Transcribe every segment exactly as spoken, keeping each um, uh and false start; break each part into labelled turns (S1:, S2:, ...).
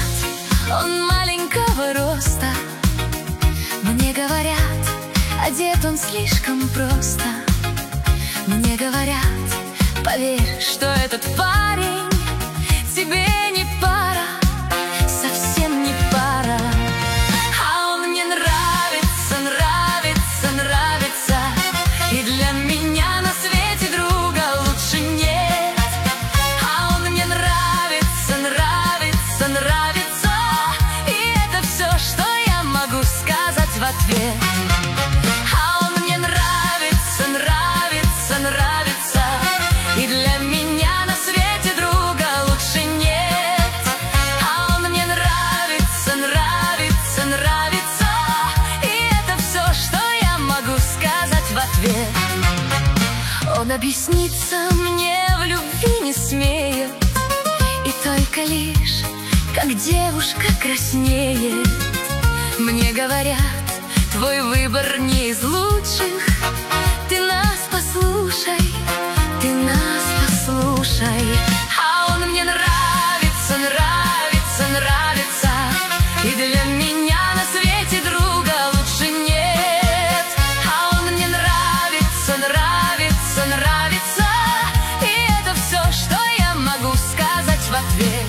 S1: он маленького роста. Мне говорят, одет он слишком просто. Мне говорят, поверь, что этот парень тебе не пара, совсем не пара. А он мне нравится, нравится, нравится, и для меня на свете друга лучше нет. А он мне нравится, нравится, нравится, и это все, что я могу сказать в ответ. А он мне нравится, нравится, нравится, и для меня на свете друга лучше нет. А он мне нравится, нравится, нравится, и это все, что я могу сказать в ответ. Он объясниться мне в любви не смеет, и только лишь, как девушка краснеет. Мне говорят, твой выбор не из лучших, ты нас послушай, ты нас послушай. А он мне нравится, нравится, нравится, и для меня на свете друга лучше нет. А он мне нравится, нравится, нравится, и это все, что я могу сказать в ответ.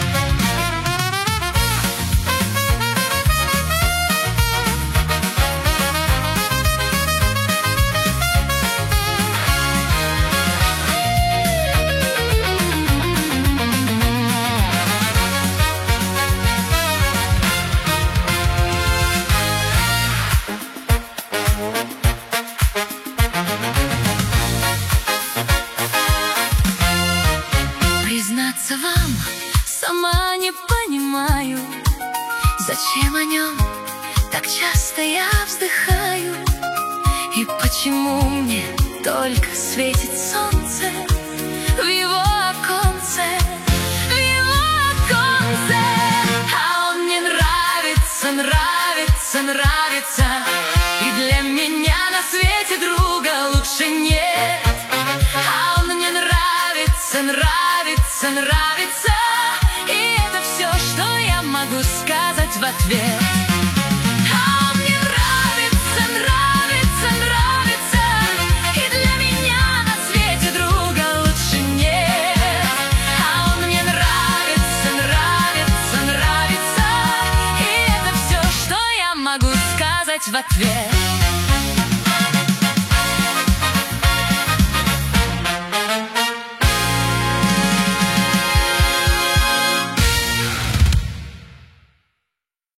S1: Признаться вам, сама не понимаю, зачем о нем так часто я вздыхаю, и почему мне только светит солнце в его оконце, в его оконце. А он мне нравится, нравится, нравится, и для меня на свете друга лучше нет. А он мне нравится, нравится, нравится, и это все, что я могу сказать в ответ. А он мне нравится, нравится, нравится, и для меня на свете друга лучше нет. А он мне нравится, нравится, нравится, и это все, что я могу сказать в ответ.